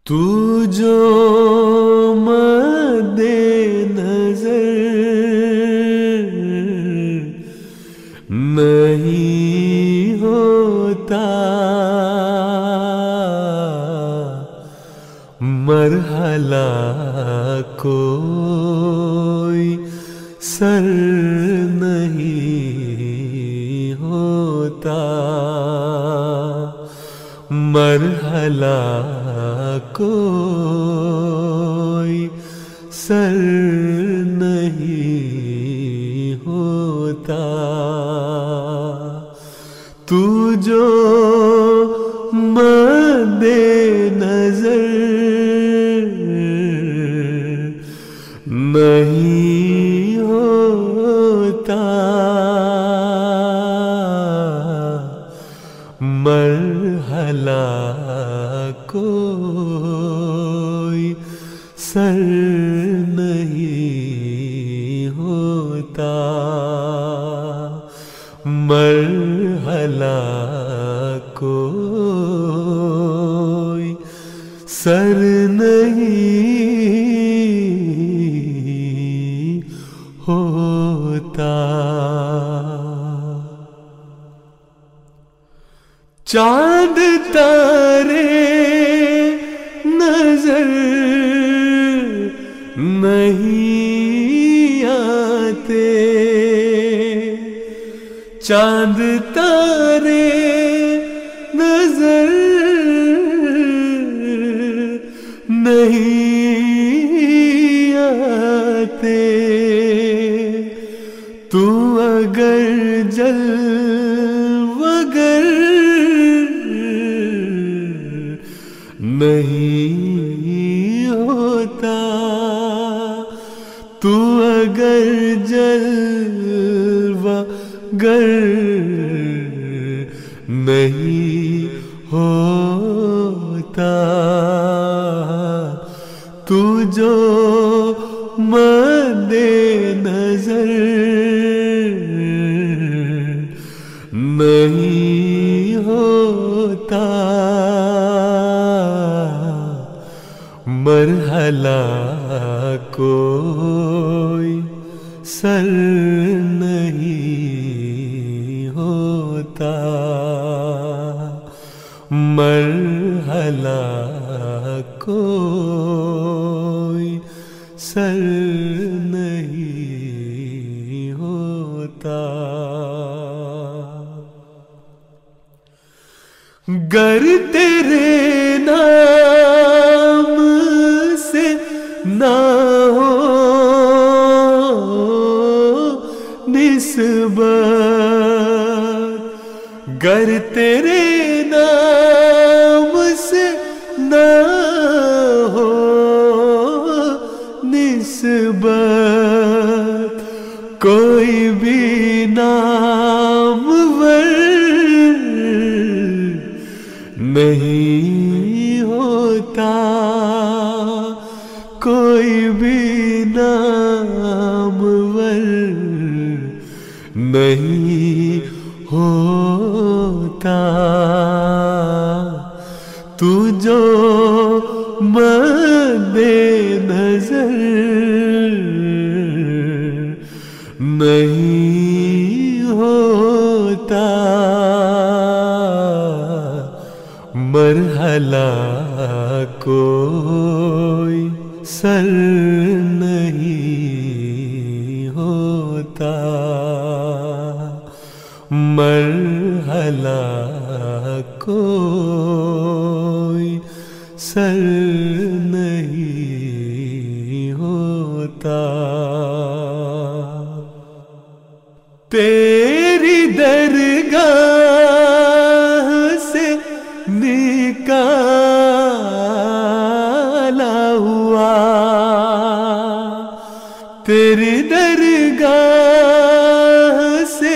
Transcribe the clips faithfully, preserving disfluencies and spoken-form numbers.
تو جو مد نظر نہیں ہوتا، مرحلہ کوئی سر نہیں ہوتا، مرحلہ کوئی سر نہیں ہوتا۔ تو جو مد نظر نہیں ہوتا، مرحلہ کوئی سر نہیں ہوتا، مرحلہ کوئی سر نہیں ہوتا۔ چاند تارے نظر نہیں آتے، چاند تارے نظر نہیں آتے، تو اگر جل وگر نہیں ہوتا، تو اگر جلوہ گر نہیں ہوتا، تو جو مد نظر نہیں ہوتا، مرحلہ کوئی سر نہیں ہوتا، مرحلہ کوئی سر نہیں ہوتا۔ گر تیرے نام سے نہ ہو نسبت، گر تیرے نام سے نہ ہو نسبت، کوئی بھی نامور نہیں ہوتا، کوئی بھی نامور نہیں ہوتا، تو جو مد نظر نہیں ہوتا، مرحلہ کوئی سر نہیں ہوتا، مرحلہ کوئی سر نہیں ہوتا۔ تیری درگاہ سے نکالا ہوا، تیری درگاہ سے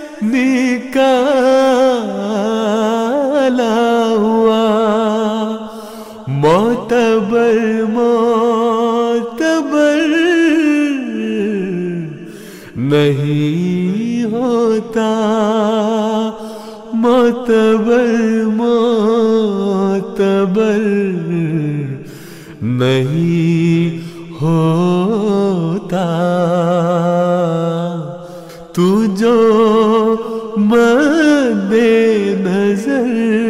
نکالا ہوا، معتبر معتبر نہیں ہوتا، معتبر معتبر نہیں ہوتا، تو جو مد نظر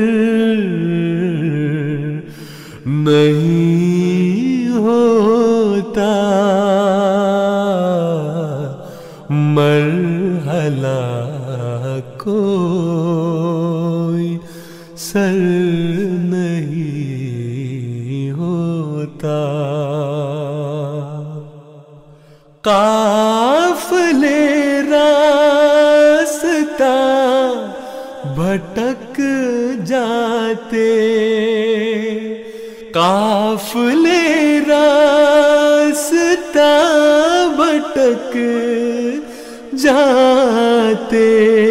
نہیں ہوتا، مرحلہ کوئی سر نہیں ہوتا، قافلے راستہ بھٹک جاتے، قافلے راستہ بھٹک جاتے،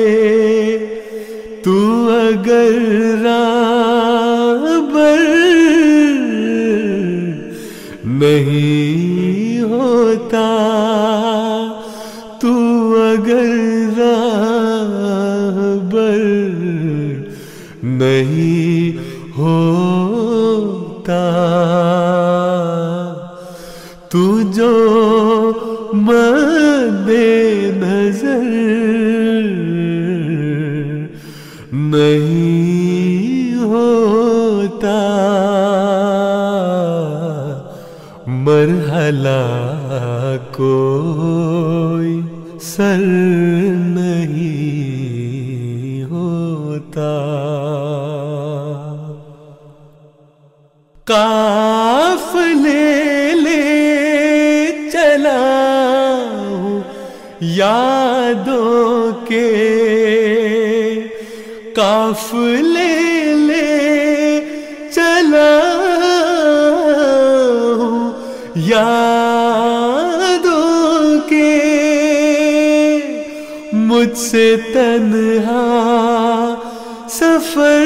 تو اگر راہبر نہیں ہوتا، تو اگر راہبر نہیں ہوتا، تو جو مد نظر نہیں ہوتا، مرحلہ کوئی سر نہیں ہوتا، قافلے لے چلا ہوں یادوں کے، قافلے لے چلا ہوں یادوں کے، مجھ سے تنہا سفر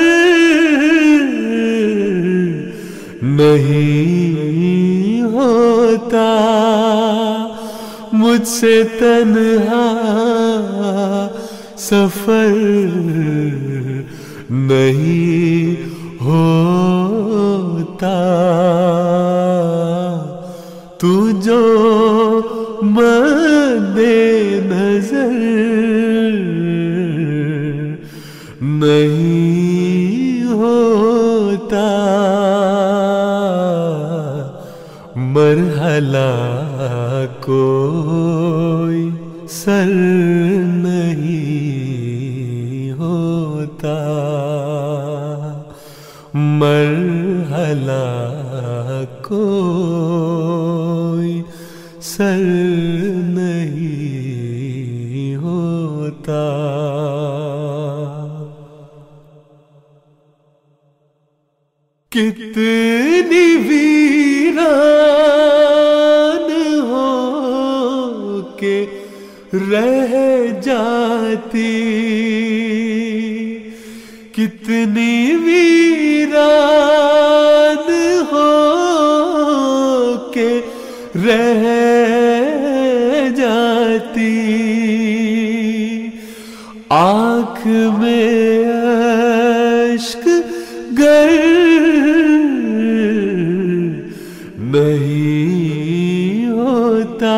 نہیں ہوتا، مجھ سے تنہا سفر نہیں ہوتا، تو جو مد نظر نہیں ہوتا، مرحلہ کوئی سر نہیں ہوتا، مرحلہ کوئی سر نہیں ہوتا، کتنی ویران ہو کے رہ جاتی، کتنی ویران ہو کے رہ جاتی، آنکھ میں اشک گر نہیں ہوتا،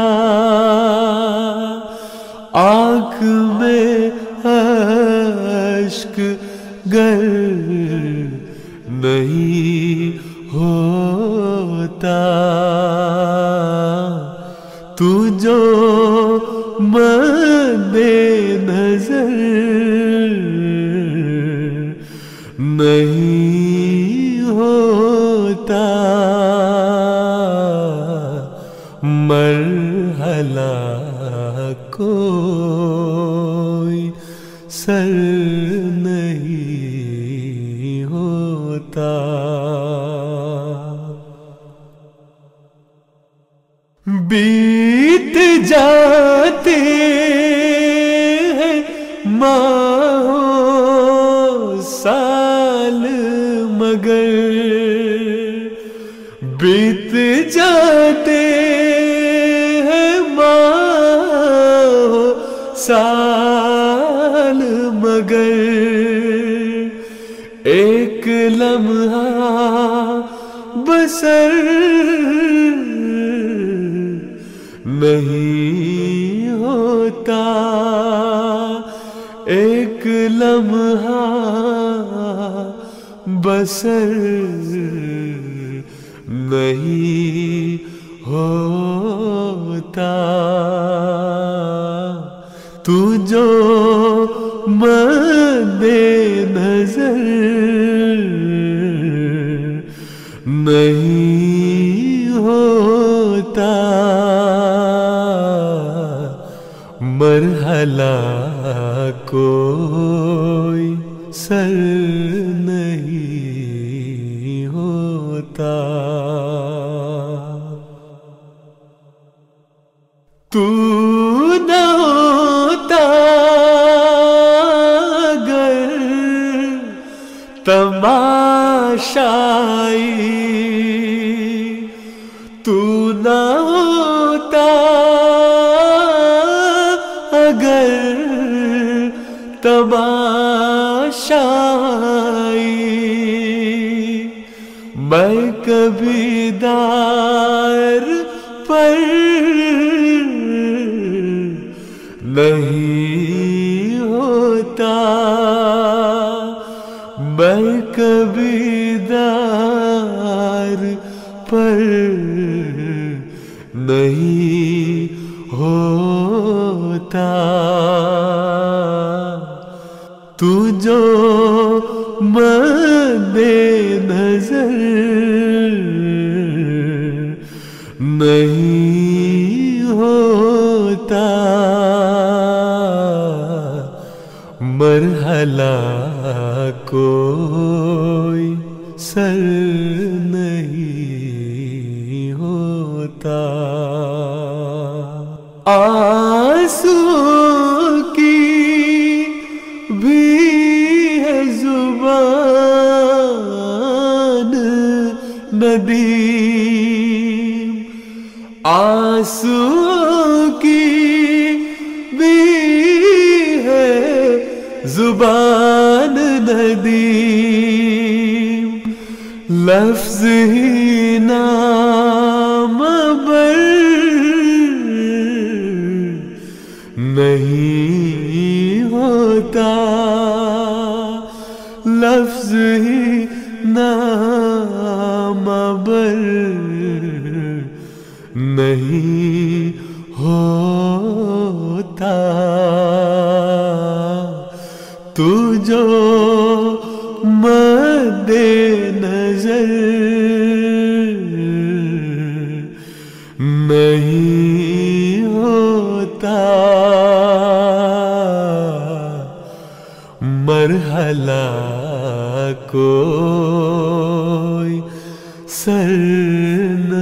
آنکھ میں اشک گر نہیں ہوتا، تو جو مد نظر نہیں ہوتا، مرحلہ کوئی سر نہیں ہوتا، بیت جاتے ہیں ماہ سال مگر بیت جاتے ہیں ماہ سال مگر بسر نہیں ہوتا، ایک لمحہ بسر نہیں ہوتا۔ تو جو مد نظر نہیں ہوتا، مرحلہ کوئی سر نہیں ہوتا۔ تو نہ ہوتا اگر تماشائی، تو نہ ہوتا اگر تماشائی، میں کبھی دار پر نہیں ہوتا، میں کبھی دار پر نہیں ہوتا۔ تو جو مد نظر نہیں ہوتا، مرحلہ کوئی سر نہیں ہوتا۔ آنسو کی بھی ہے زبان ندیم، آنسو کی بھی ہے زبان ندیم، لفظ ہی نام بر نہیں ہوتا، لفظ ہی نام بر نہیں ہوتا۔ تو جو مد نظر نہیں ہوتا، مرحلہ کوئی سر